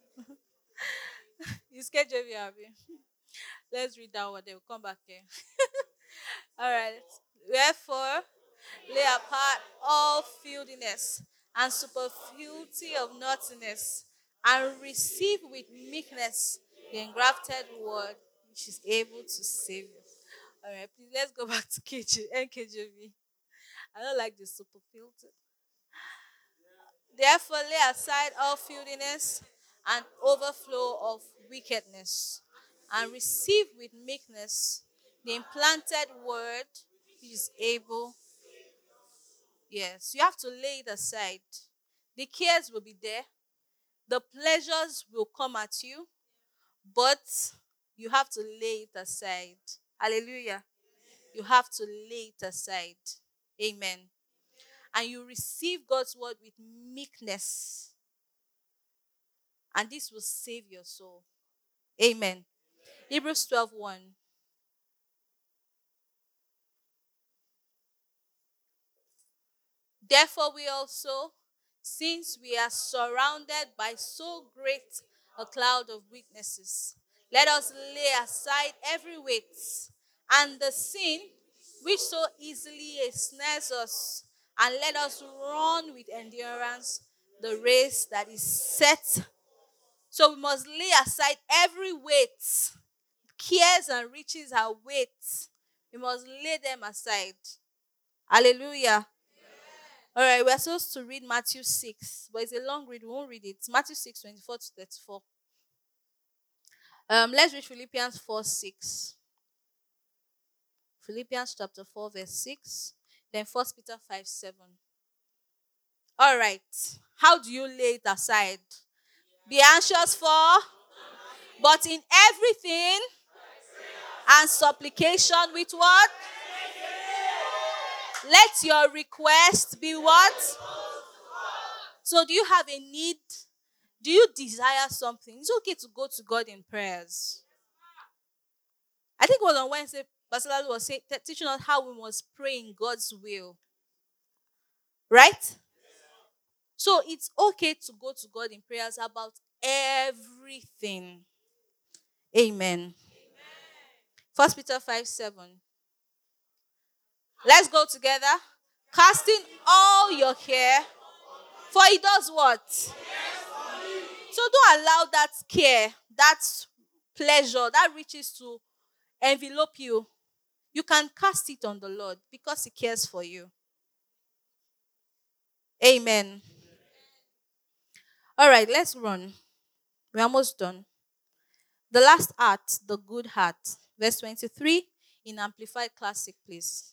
You scared JV, Abby? Let's read that one. Then we'll come back here. All right. Wherefore, lay apart all filthiness and superfluity of naughtiness, and receive with meekness the engrafted word which is able to save you. All right, please let's go back to NKJV. I don't like the superfluity. Therefore, lay aside all filthiness and overflow of wickedness, and receive with meekness the implanted word which is able. Yes, you have to lay it aside. The cares will be there, the pleasures will come at you, but you have to lay it aside. Hallelujah. You have to lay it aside. Amen. And you receive God's word with meekness, and this will save your soul. Amen. Hebrews 12:1. Therefore, we also, since we are surrounded by so great a cloud of witnesses, let us lay aside every weight and the sin which so easily ensnares us, and let us run with endurance the race that is set. So we must lay aside every weight. Cares and riches are weights. We must lay them aside. Hallelujah. All right, we're supposed to read Matthew 6, but it's a long read. We won't read it. Matthew 6:24-34. Let's read Philippians 4:6. Philippians chapter 4, verse 6. Then 1 Peter 5:7. All right. How do you lay it aside? Be anxious for, but in everything and supplication with what? Let your request be what? So do you have a need? Do you desire something? It's okay to go to God in prayers. I think it was on Wednesday, Pastor Lalu was teaching us how we must pray in God's will. Right? So it's okay to go to God in prayers about everything. Amen. 1 Peter 5:7. Let's go together. Casting all your care, for he does what? So don't allow that care, that pleasure, that riches to envelope you. You can cast it on the Lord because he cares for you. Amen. All right, let's run. We're almost done. The last heart, the good heart. Verse 23 in Amplified Classic, please.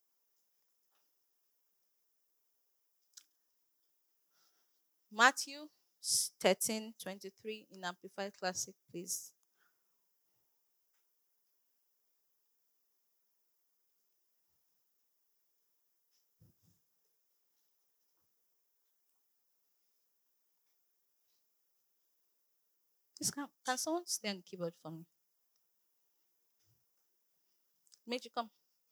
Matthew 13:23 in Amplified Classic, please. Can someone stay on the keyboard for me? Make you come.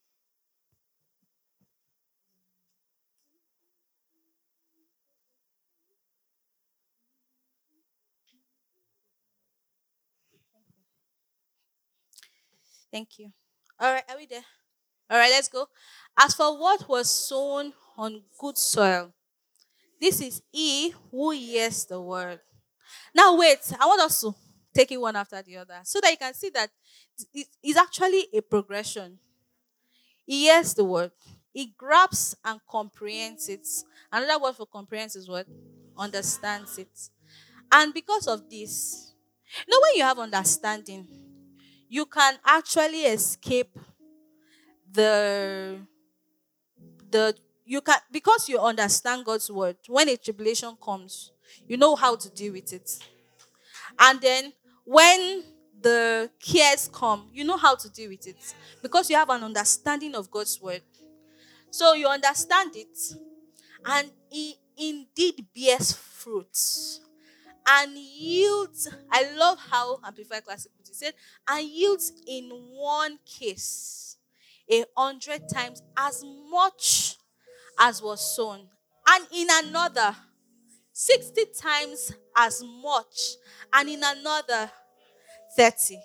Thank you. All right, are we there? All right, let's go. As for what was sown on good soil, this is he who hears the word. Now, wait, I want us to take it one after the other so that you can see that it's actually a progression. He hears the word, he grabs and comprehends it. Another word for comprehends is what? Understands it. And because of this, when you have understanding, you can actually escape the you can, because you understand God's word. When a tribulation comes, You know how to deal with it. And then when the cares come, you know how to deal with it because you have an understanding of God's word. So you understand it, and it indeed bears fruits and yields. I love how Amplified Classic puts it. It said, and yields in one case 100 times as much as was sown, and in another 60 times as much, and in another 30.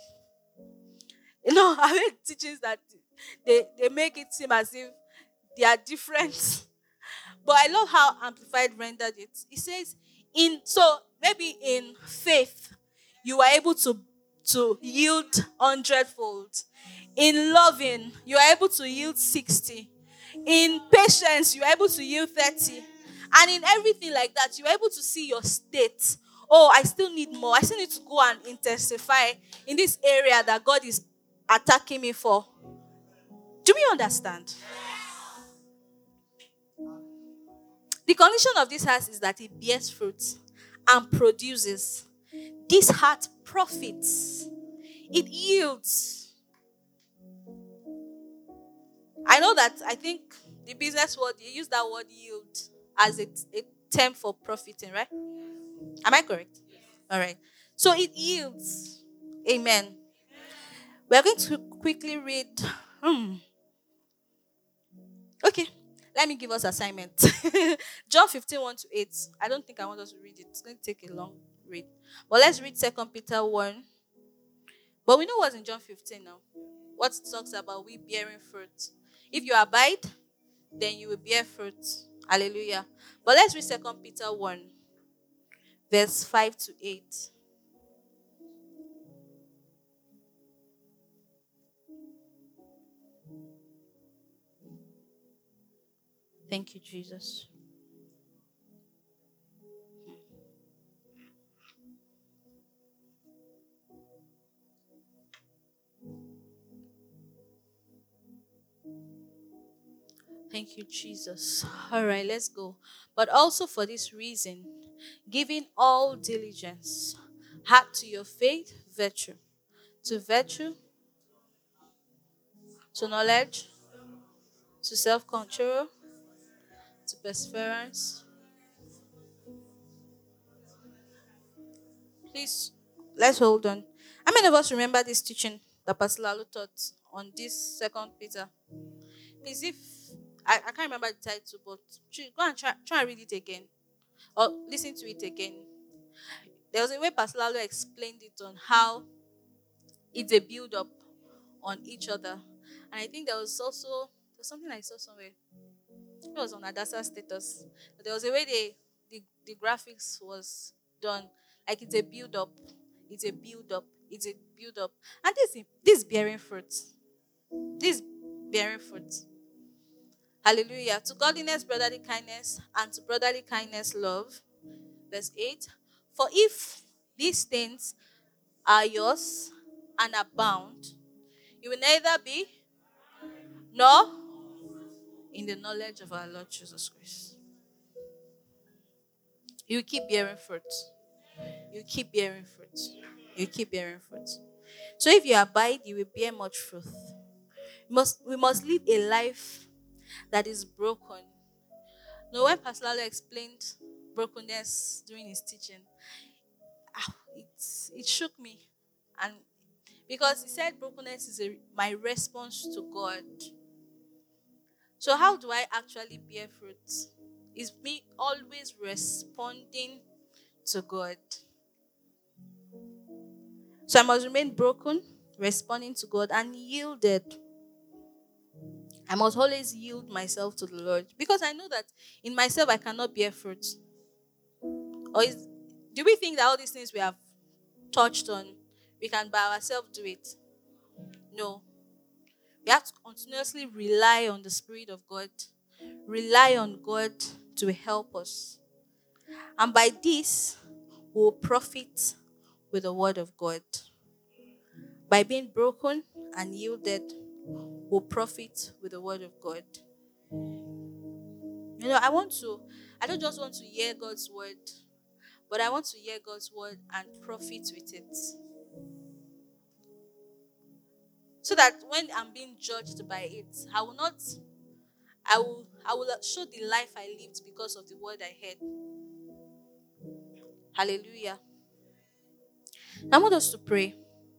I heard teachings that they make it seem as if they are different. But I love how Amplified rendered it. It says, maybe in faith, you are able to yield 100-fold. In loving, you are able to yield 60. In patience, you are able to yield 30. And in everything like that, you are able to see your state. Oh, I still need more. I still need to go and intensify in this area that God is attacking me for. Do we understand? The condition of this heart is that it bears fruit and produces. This heart profits. It yields. I know that I think the business world, you use that word yield as a term for profiting, right? Am I correct? All right. So it yields. Amen. We are going to quickly read. Okay. Let me give us assignment. John 15, 1-8. I don't think I want us to read it. It's going to take a long read. But let's read 2 Peter 1. But we know what's in John 15 now. What talks about we bearing fruit. If you abide, then you will bear fruit. Hallelujah. But let's read 2 Peter 1, verse 5-8. Thank you, Jesus. Thank you, Jesus. All right, let's go. But also for this reason, giving all diligence, add to your faith virtue, to virtue, to knowledge, to self-control, to perseverance. Please, let's hold on. How many of us remember this teaching that Pastor Lalo taught on this 2 Peter? Please, if I can't remember the title, but go and try and read it again or listen to it again. There was a way Pastor Lalo explained it on how it's a build up on each other. And I think there's something I saw somewhere. It was on Adasa status. There was a way the graphics was done. Like it's a build up. It's a build up. It's a build up. And this bearing fruit. This bearing fruit. Hallelujah. To godliness, brotherly kindness, and to brotherly kindness, love. Verse 8. For if these things are yours and abound, you will neither be nor in the knowledge of our Lord Jesus Christ. You keep bearing fruit. You keep bearing fruit. You keep bearing fruit. So if you abide, you will bear much fruit. We must live a life that is broken. Now, when Pastor Lalo explained brokenness during his teaching, it shook me. And because he said brokenness is my response to God. So how do I actually bear fruit? It's me always responding to God. So I must remain broken, responding to God, and yielded. I must always yield myself to the Lord. Because I know that in myself I cannot bear fruit. Do we think that all these things we have touched on, we can by ourselves do it? No. We have to continuously rely on the Spirit of God. Rely on God to help us. And by this, we will profit with the word of God. By being broken and yielded, we'll profit with the word of God. I don't just want to hear God's word, but I want to hear God's word and profit with it. So that when I'm being judged by it, I will show the life I lived because of the word I heard. Hallelujah. Now I want us to pray.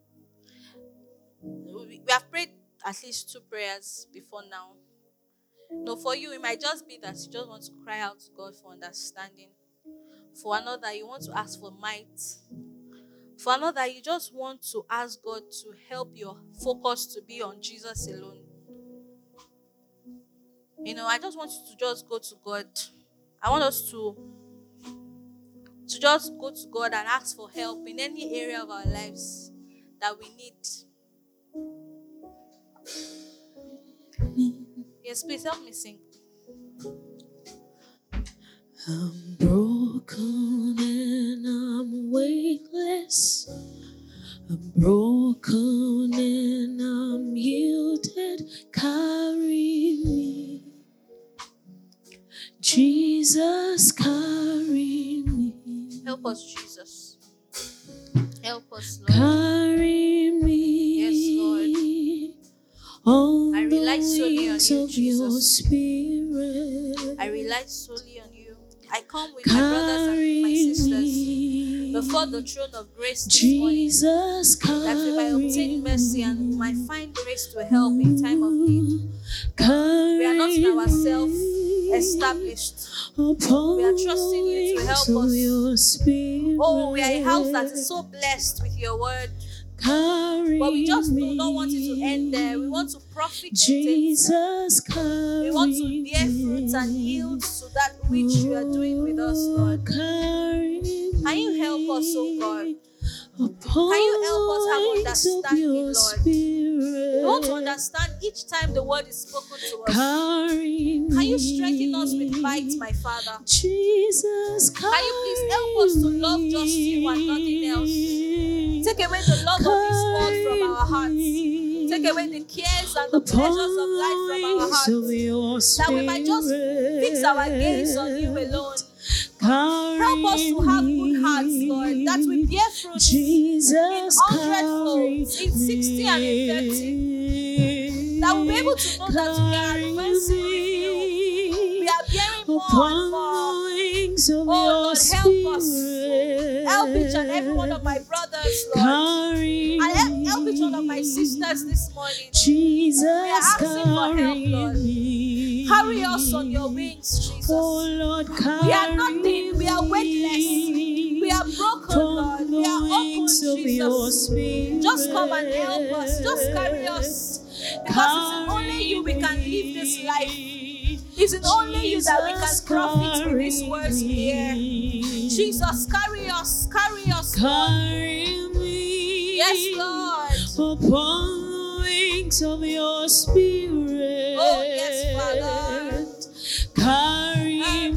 We have prayed at least 2 prayers before now. No, for you, it might just be that you just want to cry out to God for understanding. For another, you want to ask for might. For another, you just want to ask God to help your focus to be on Jesus alone. I just want you to just go to God. I want us to just go to God and ask for help in any area of our lives that we need. Yes, please help me sing. I'm broken and I'm weightless. I'm broken and I'm yielded. Carry me, Jesus, carry me. Help us, Jesus. Help us, Lord. Carry me. Yes, Lord. On I rely solely on you, of Jesus. your spirit. I rely solely on you. I come with my brothers and my sisters before the throne of grace this morning, that we might obtain mercy and we might find grace to help in time of need. We are not in ourselves established. We are trusting you to help us. Oh, we are a house that is so blessed with your word. But we just do not want it to end there. We want to profit with it. We want to bear fruit and yield to that which you are doing with us, Lord. Can you help us, oh God? Can you help us have understanding, Lord? We want to understand each time the word is spoken to us. Can you strengthen us with might, my Father? Can you please help us to love just you and nothing else? Take away the love of this world from our hearts. Take away the cares and the pleasures of life from our hearts. That we might just fix our gaze on you alone. Help us to have good hearts, Lord, that we bear fruit in 100 folds, in 60 and in 30. That we'll be able to know that we are advancing with you. We are bearing more and more. Oh Lord, help us. Help each and every one of my brothers, Lord. And help each one of my sisters this morning. We are asking for help, Lord. Carry us on your wings, Jesus. We are nothing. We are weightless. We are broken, Lord. We are open, Jesus. Just come and help us. Just carry us. Because it's only you we can live this life. It's only you that we can profit with these words we hear. Jesus, carry us, Lord. Carry me. Yes, Lord. Upon the wings of your spirit. Oh, yes, Father. Carry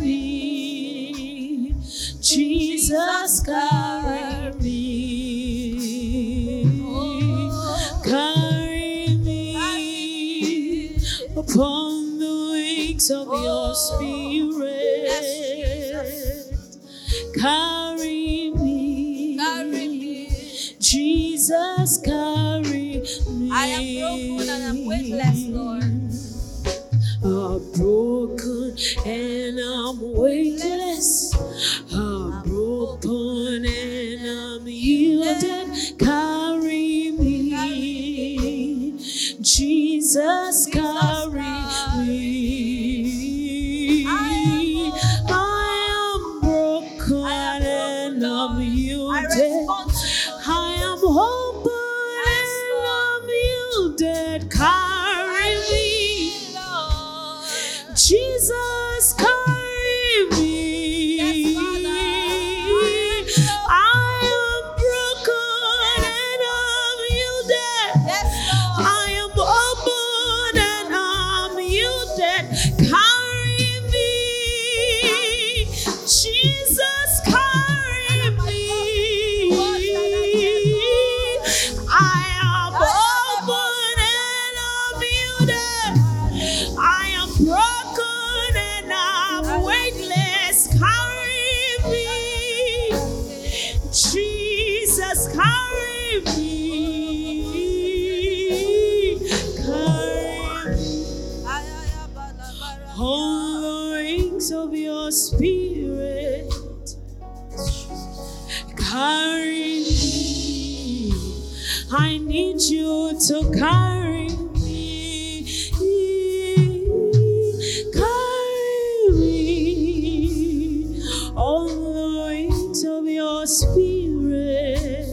me. Jesus, carry me. Oh. Carry me. Upon the wings of your spirit. Yes, carry me. Carry me. Jesus, carry me. I am broken and I'm weightless, Lord. I'm broken and I'm weightless. I'm broken and I'm yielded. Carry me. Jesus, carry me. I am broken and I'm yielded. I am open and I'm yielded. Carry me. Jesus, carry me. Yes, Father. I am broken and I'm yielded. Yes, Lord. I am open and I'm yielded. Carry me. Jesus, carry me. I am open and I'm yielded. I am broken and I'm weightless. Carry me. on the wings of your spirit. Carry me. I need you to carry me. Carry me on the wings of your spirit.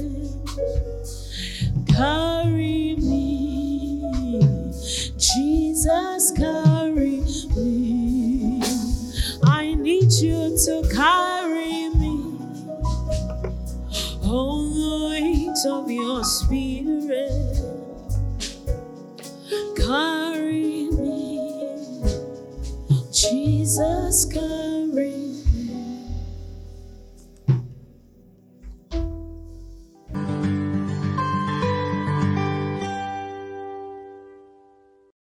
Carry me, Jesus, carry me. I need you to carry me on the wings of your spirit. Carry me, Jesus, carry me.